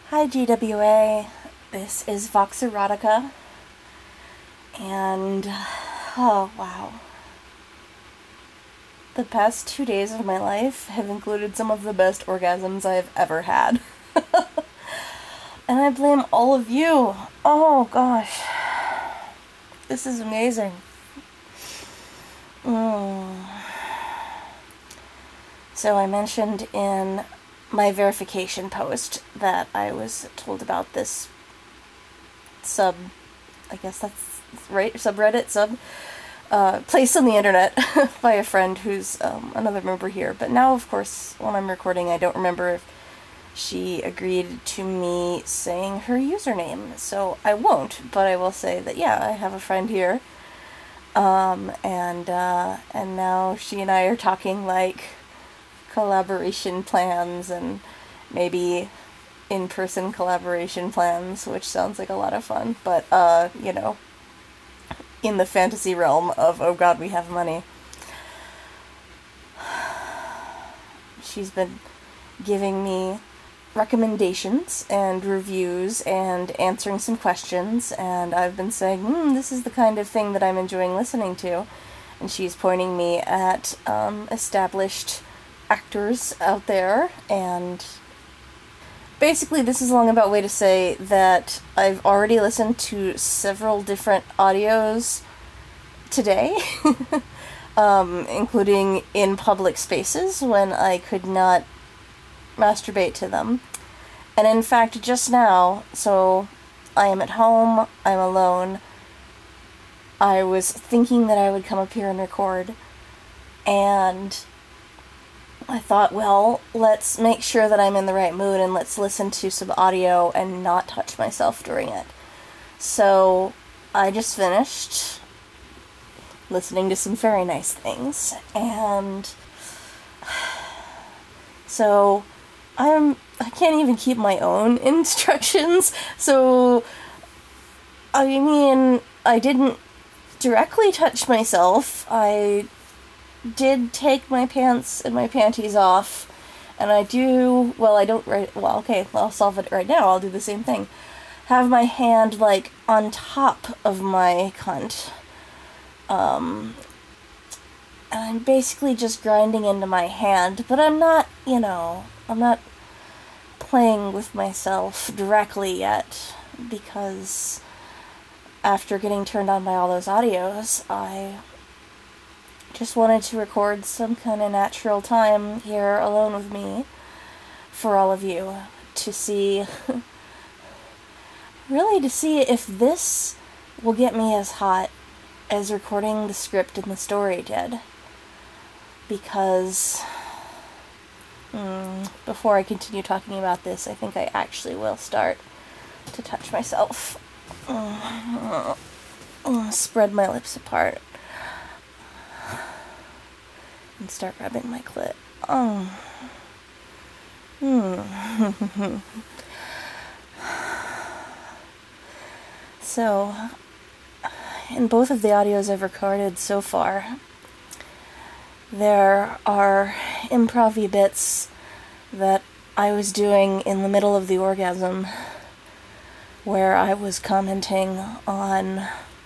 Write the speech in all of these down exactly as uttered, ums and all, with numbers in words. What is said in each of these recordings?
Hi G W A, this is Vox Erotica, and oh wow. The past two days of my life have included some of the best orgasms I have ever had. And I blame all of you. Oh gosh. This is amazing. Mm. So I mentioned in my verification post that I was told about this sub, I guess that's right, subreddit, sub, uh, place on the internet by a friend who's um, another member here. But now, of course, when I'm recording, I don't remember if she agreed to me saying her username, so I won't, but I will say that, yeah, I have a friend here, um, and, uh, and now she and I are talking, like, collaboration plans and maybe in-person collaboration plans, which sounds like a lot of fun, but, uh, you know, in the fantasy realm of, oh god, we have money. She's been giving me recommendations and reviews and answering some questions, and I've been saying, hmm, this is the kind of thing that I'm enjoying listening to, and she's pointing me at um, established actors out there, and basically this is a long about way to say that I've already listened to several different audios today, um, including in public spaces when I could not masturbate to them. And in fact, just now, so I am at home, I'm alone, I was thinking that I would come up here and record, and I thought, well, let's make sure that I'm in the right mood and let's listen to some audio and not touch myself during it. So I just finished listening to some very nice things, and so I'm I can't even keep my own instructions. So I mean, I didn't directly touch myself. I did take my pants and my panties off, and I do, well, I don't, right, well, okay, I'll solve it right now, I'll do the same thing. Have my hand, like, on top of my cunt, um, and I'm basically just grinding into my hand, but I'm not, you know, I'm not playing with myself directly yet, because after getting turned on by all those audios, I just wanted to record some kind of natural time here alone with me for all of you to see, really to see if this will get me as hot as recording the script and the story did. Because, mm, before I continue talking about this, I think I actually will start to touch myself. Mm, mm, spread my lips apart and start rubbing my clit. Oh. Hmm. So, in both of the audios I've recorded so far, there are improv-y bits that I was doing in the middle of the orgasm, where I was commenting on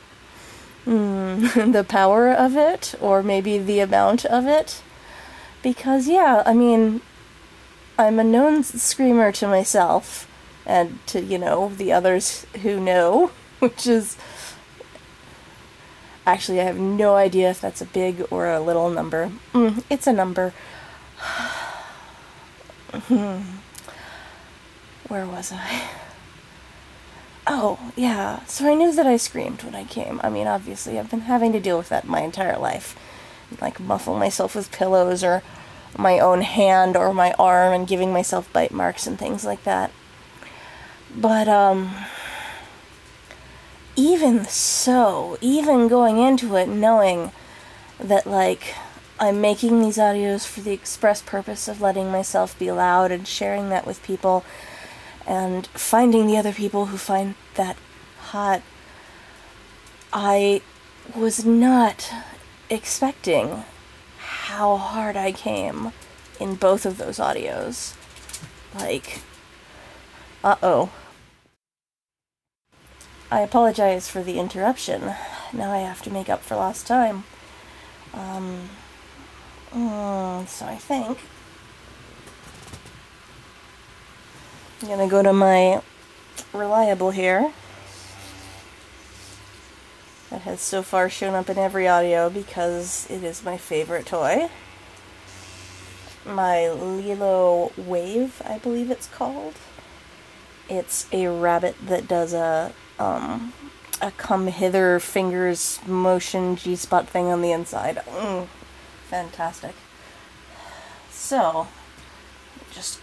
Mm, the power of it, or maybe the amount of it, because, yeah, I mean, I'm a known screamer to myself, and to, you know, the others who know, which is, actually, I have no idea if that's a big or a little number. Mm, it's a number. Where was I? Oh, yeah, so I knew that I screamed when I came. I mean, obviously, I've been having to deal with that my entire life. Like, muffle myself with pillows, or my own hand, or my arm, and giving myself bite marks and things like that. But, um, even so, even going into it knowing that, like, I'm making these audios for the express purpose of letting myself be loud and sharing that with people, and finding the other people who find that hot, I was not expecting how hard I came in both of those audios. Like, Uh-oh. I apologize for the interruption. Now I have to make up for lost time. Um, mm, so I think I'm gonna go to my Reliable here. That has so far shown up in every audio because it is my favorite toy. My Lilo Wave, I believe it's called. It's a rabbit that does a um, a come hither fingers motion G-spot thing on the inside. Mm, fantastic. So, just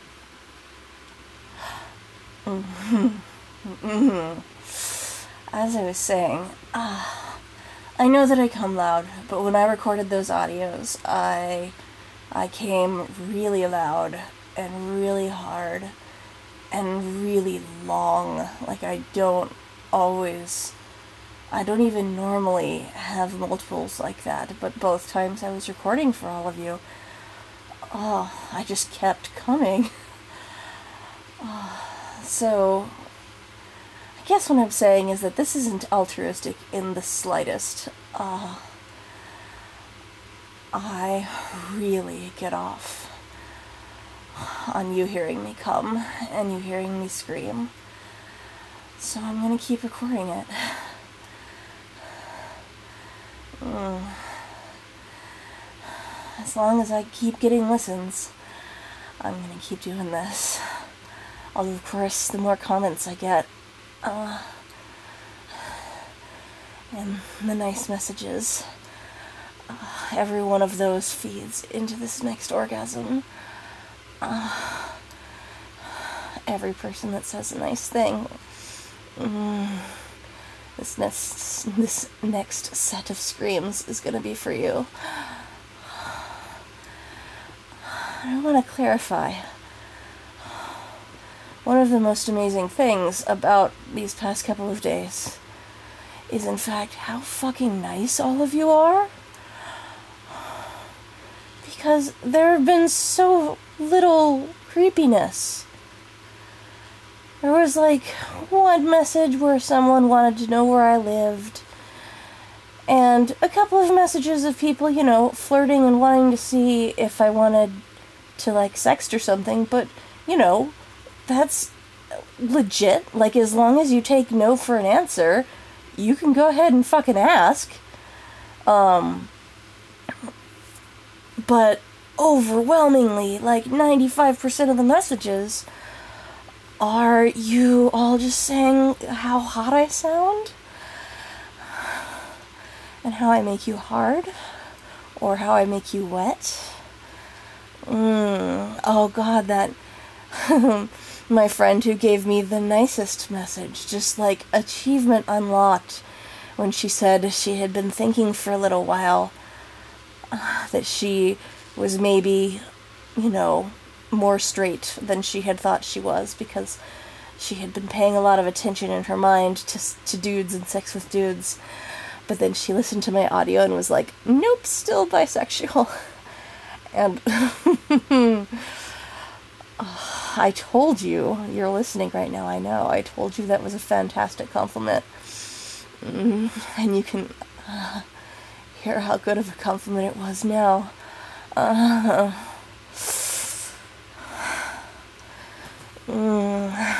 mm-hmm. Mm-hmm. As I was saying, uh, I know that I come loud, but when I recorded those audios, I I came really loud and really hard and really long. Like, I don't always, I don't even normally have multiples like that, but both times I was recording for all of you, oh, I just kept coming. Oh, so, I guess what I'm saying is that this isn't altruistic in the slightest. Uh, I really get off on you hearing me come and you hearing me scream. So I'm gonna keep recording it. Mm. As long as I keep getting listens, I'm gonna keep doing this. Although, of course, the more comments I get, uh, and the nice messages, uh, every one of those feeds into this next orgasm. Uh, every person that says a nice thing. Mm, this next, this next set of screams is gonna be for you. I want to clarify. One of the most amazing things about these past couple of days is, in fact, how fucking nice all of you are. Because there have been so little creepiness. There was like one message where someone wanted to know where I lived, and a couple of messages of people, you know, flirting and wanting to see if I wanted to like sext or something, but, you know, that's legit. Like, as long as you take no for an answer, you can go ahead and fucking ask. Um, but overwhelmingly, like ninety-five percent of the messages are you all just saying how hot I sound, and how I make you hard, or how I make you wet. Mm, oh god, that my friend who gave me the nicest message, just like achievement unlocked, when she said she had been thinking for a little while uh, that she was maybe, you know, more straight than she had thought she was, because she had been paying a lot of attention in her mind to to dudes and sex with dudes, but then she listened to my audio and was like, nope, still bisexual. And I told you, you're listening right now, I know, I told you that was a fantastic compliment. Mm, and you can uh, hear how good of a compliment it was now. Uh, mm,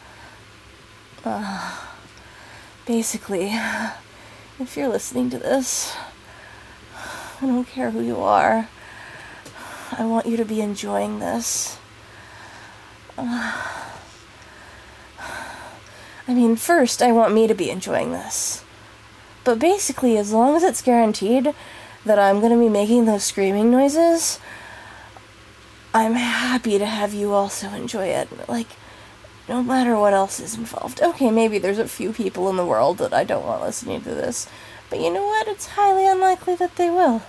uh, basically, if you're listening to this, I don't care who you are, I want you to be enjoying this. Uh, I mean, first, I want me to be enjoying this. But basically, as long as it's guaranteed that I'm going to be making those screaming noises, I'm happy to have you also enjoy it. Like, no matter what else is involved. Okay, maybe there's a few people in the world that I don't want listening to this. But you know what? It's highly unlikely that they will.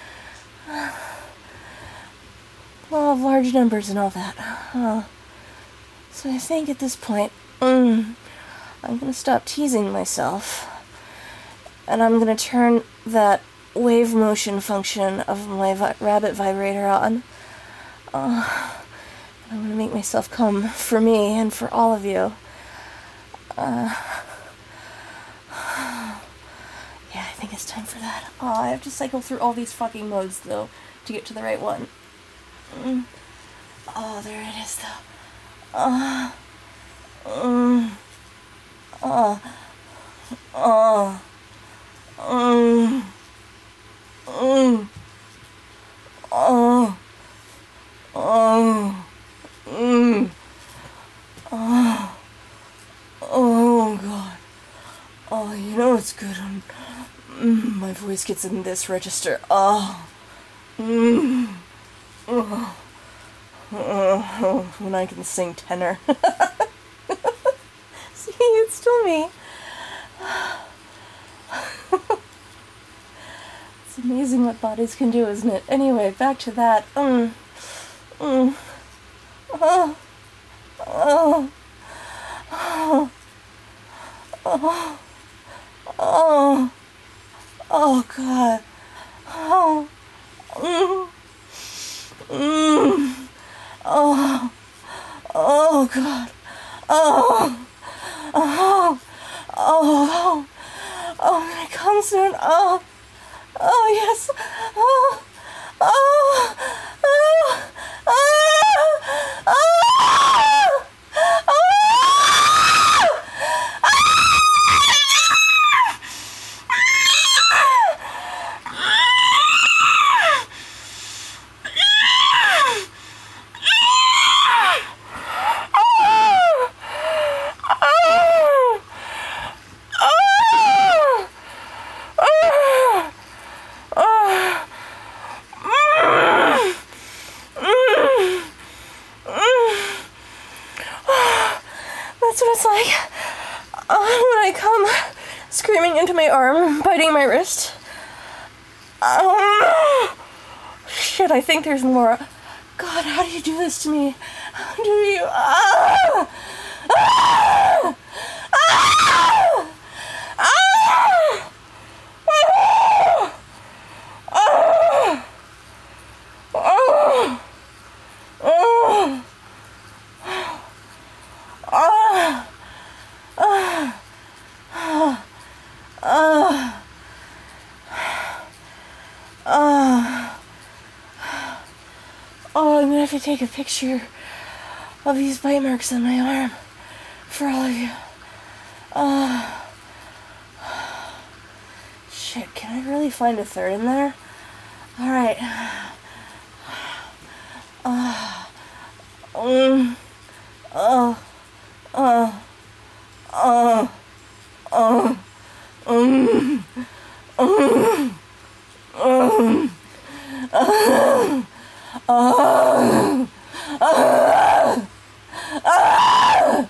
Law of large numbers and all that. Uh, so I think at this point, mm, I'm going to stop teasing myself. And I'm going to turn that wave motion function of my vi- rabbit vibrator on. Uh, I'm going to make myself come for me and for all of you. Uh, yeah, I think it's time for that. Oh, I have to cycle through all these fucking modes, though, to get to the right one. Mm. Oh, there it is, though. Oh. Mm. Oh. Oh. Mm. Mm. Oh. Oh. Mm. Oh. Oh, God. Oh, you know it's good when mm, my voice gets in this register. Oh. Mm. Oh. Oh. When I can sing tenor. See, it's still me. It's amazing what bodies can do, isn't it? Anyway, back to that. Mm. Mm. Oh. Oh. Oh. Oh. Oh. Oh, God. Oh. Mm. Mm. Oh. Oh, God. Oh. Oh. Oh. Oh, I'm gonna come soon. Oh. Oh, yes. Oh. Oh. Oh. Oh. Oh. That's what it's like uh, when I come screaming into my arm, biting my wrist. Um, shit, I think there's more. God, how do you do this to me? How do you? Ah! Ah! Ah! Ah! Ah! Ah! Ah! Ah, ah, ah, ah, ah. Oh, I'm gonna have to take a picture of these bite marks on my arm for all of you. Ah. Shit, can I really find a third in there? Alright. Ah. Um. Oh. Oh, oh, oh, um, um, um, uh, uh, uh, uh,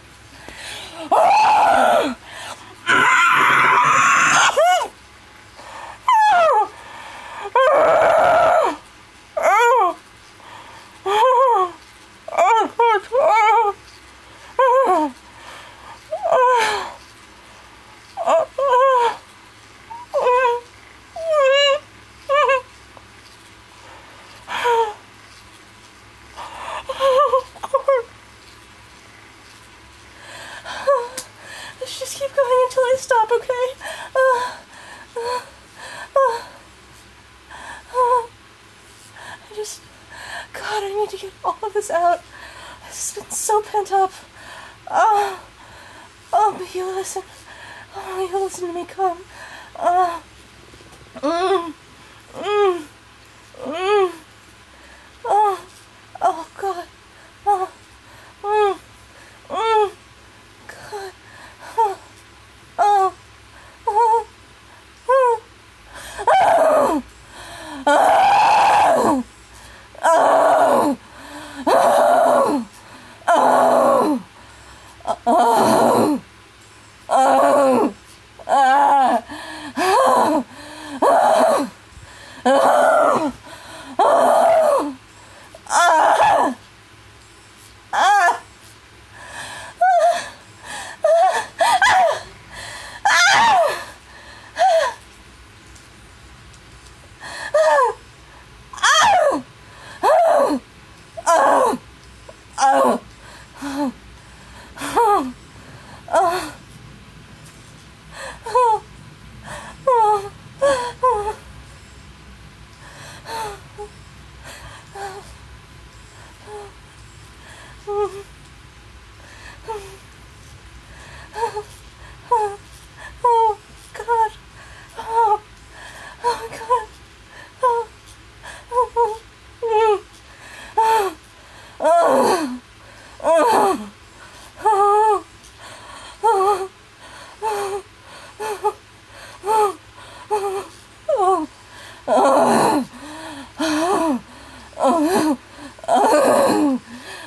let's just keep going until I stop, okay? Uh, uh, uh, uh, I just... God, I need to get all of this out. This has been so pent up. Oh, oh, but you listen. Oh, you listen to me come. Oh, mm, mm, mm. Oh, oh, God. Oh, mm, mm. God. Oh, oh, oh, oh, oh, oh, oh, oh, oh, oh, oh, ah, oh, oh, oh, oh, ah, Oh, oh, oh, oh, oh, oh. Oh, God. Oh, oh, God. Oh, oh, oh, oh, oh, oh, oh, oh, oh, oh, oh, oh,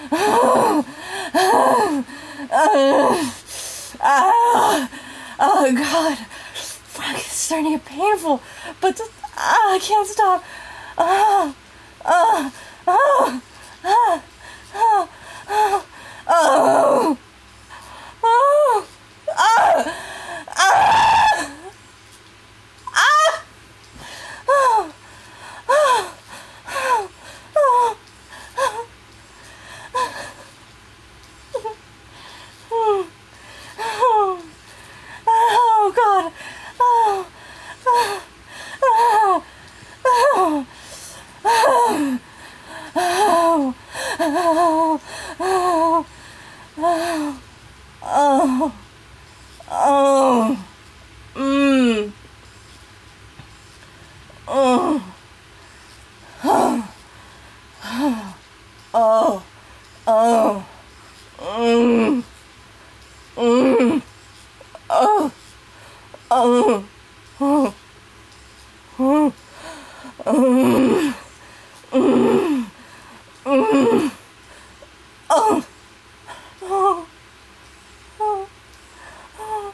ah, oh, God. Fuck, it's starting to get painful, but just, ah, I can't stop. Ah, ah, ah, ah, ah, ah, oh, oh, ah, ah, ah, oh, oh, oh, oh, oh, oh, oh, God, oh, oh, oh, oh, oh, oh, oh, oh, oh, oh, oh, mm, oh, oh, oh, oh, mm, mm, oh, oh, oh, oh, oh, mm, mm, oh, oh, oh, oh,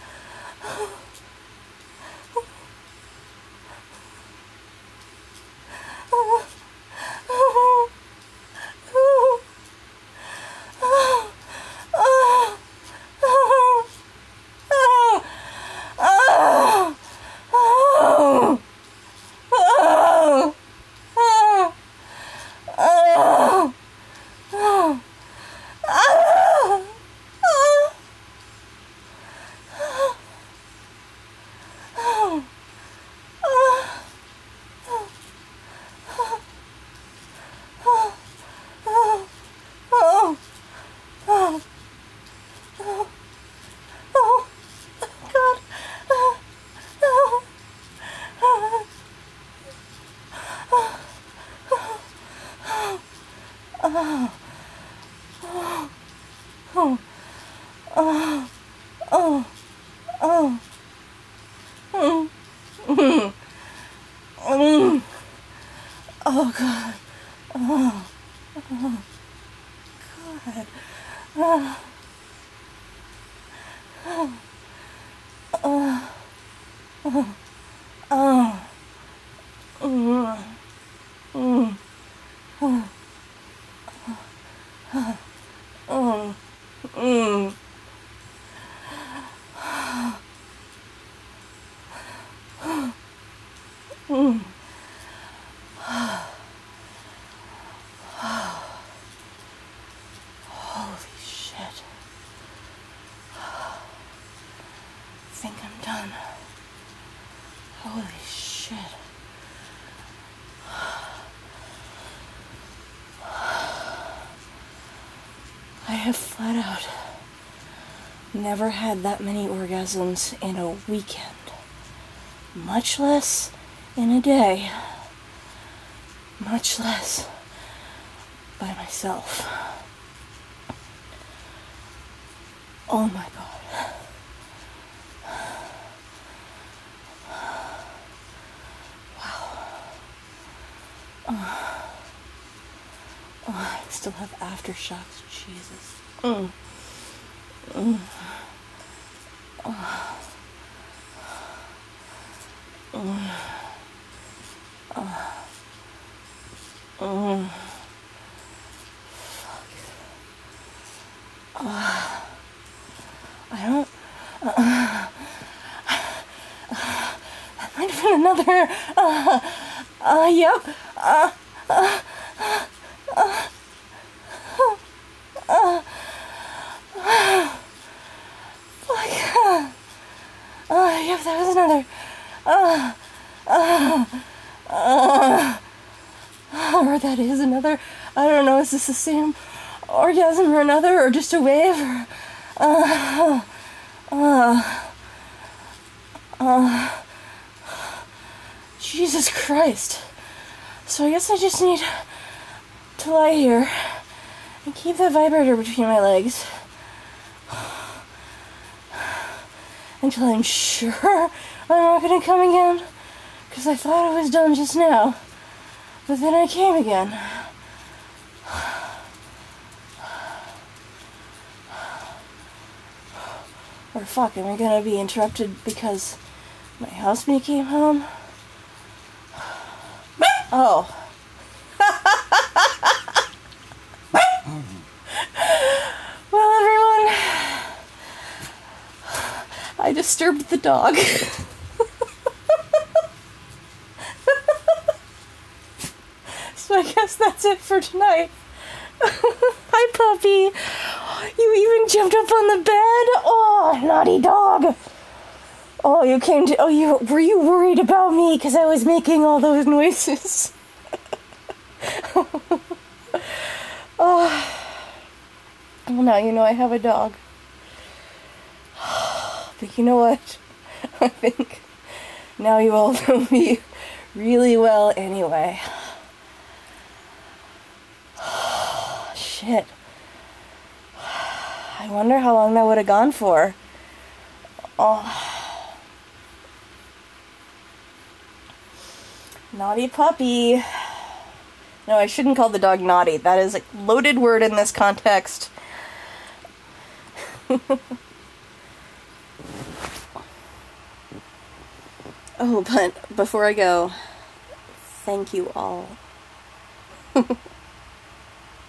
oh, oh, oh, oh, oh, oh, oh, oh, oh, oh, oh, oh, ah, ah, oh, ah, oh, oh, oh, oh, oh, oh, God, oh, oh, oh, oh, oh, oh, oh, oh, mm, mm, mm, oh, God, oh, oh, God, oh, oh, oh, oh, mm, mm, oh, oh, mm, mm. Holy shit. I think I'm done. Holy shit. I have flat out never had that many orgasms in a weekend, much less in a day, much less by myself. Oh my God. Wow. Oh, oh, I still have aftershocks. Jesus. Mm. Mm. Oh. Mm. Oh. Mm. Fuck. Oh. I don't. Uh, that might have been another. Uh, uh, yep. Uh, uh, uh, uh, uh, if that was another. Uh, uh, uh, or that is another. I don't know, is this the same orgasm or another, or just a wave? Or, uh, uh, uh, Jesus Christ. So I guess I just need to lie here and keep that vibrator between my legs until I'm sure I'm not gonna come again, because I thought I was done just now, but then I came again. Or fuck, am I gonna be interrupted because my housemate came home? Oh. Well, everyone, I disturbed the dog. So I guess that's it for tonight. Hi, puppy. You even jumped up on the bed? Oh, naughty dog. Oh, you came to... Oh, you were you worried about me because I was making all those noises? Oh. Well, now you know I have a dog. But you know what? I think now you all know me really well anyway. Shit. I wonder how long that would have gone for. Oh. Naughty puppy. No, I shouldn't call the dog naughty. That is a loaded word in this context. Oh, but before I go, thank you all.